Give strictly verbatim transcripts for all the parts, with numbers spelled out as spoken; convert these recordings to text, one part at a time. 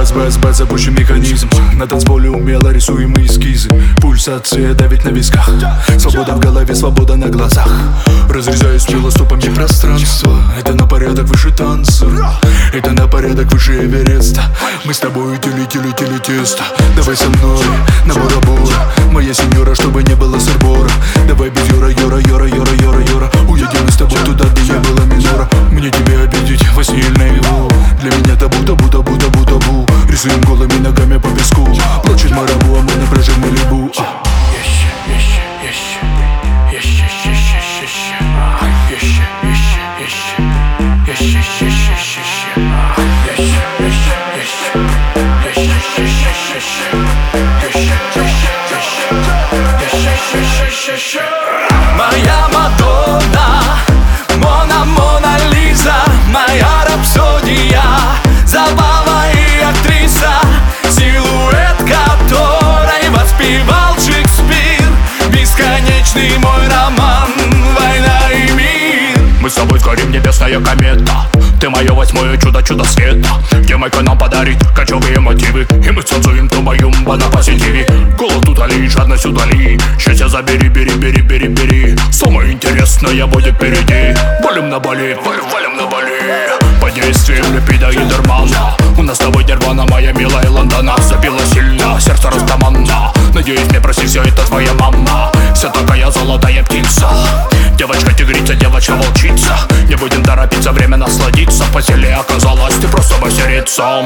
Бас, бас, бас, запущен механизм. На танцполе умело рисуемые эскизы. Пульсация давит на висках. Свобода в голове, свобода на глазах. Разрезаюсь велостопами пространство. Это на порядок выше танца. Это на порядок выше Эвереста. Мы с тобой тили, тили, тили тесто. Давай со мной на Бора-Бора. Моя сеньора, чтобы не было сырбора. Давай без Юра, Юра, Юра, Юра, Юра, Юра. Уедем с тобой туда, где не было минора. Мне тебя обидеть во сне или наяву. Для меня табу, табу, табу, табу, табу. Рисуем голыми ногами по песку. Площадь Марабу, а мы на пляже Малибу. Моя Мадонна, Мона, Мона Лиза, моя рапсодия, забава и актриса, силуэт которой воспевал Шекспир. Бесконечный мой роман, война и мир. Мы с тобой горим, небесная комета. Ты мое восьмое чудо, чудо света. Где майка нам подарит кочевые мотивы. И мы танцуем ту мою мба на позитиве. Голод удали, жадность удали. Счастье забери, бери, бери, бери, бери. Самое интересное будет впереди. Валим на Бали, валим, валим на Бали. Под действием липида и дермана. У нас с тобой нирвана, моя милая Лондона. Забила сильно, сердце растаманно. Надеюсь, не проси, все это твоя мама. Вся такая золотая птица. Девочка тигрица, девочка волчица. Не будем торопиться, время насладиться. В постели оказалось, ты просто мастерица.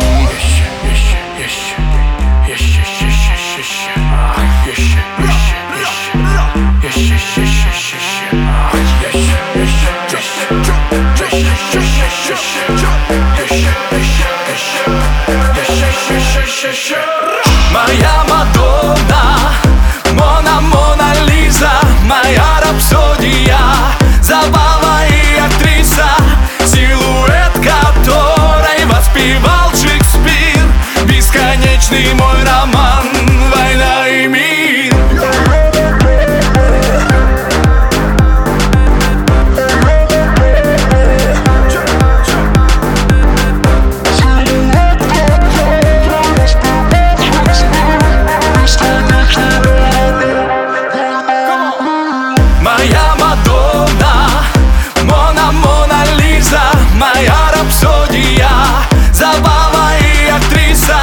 Моя Мадонна, Мона, Мона Лиза, моя рапсодия, забава и актриса, силуэт которой воспевал Шекспир. Бесконечный мой роман, война и мир. Моя Мадонна, Мона, Мона Лиза, моя рапсодия, забава и актриса,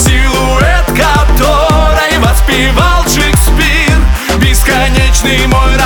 силуэт которой воспевал Шекспир. Бесконечный мой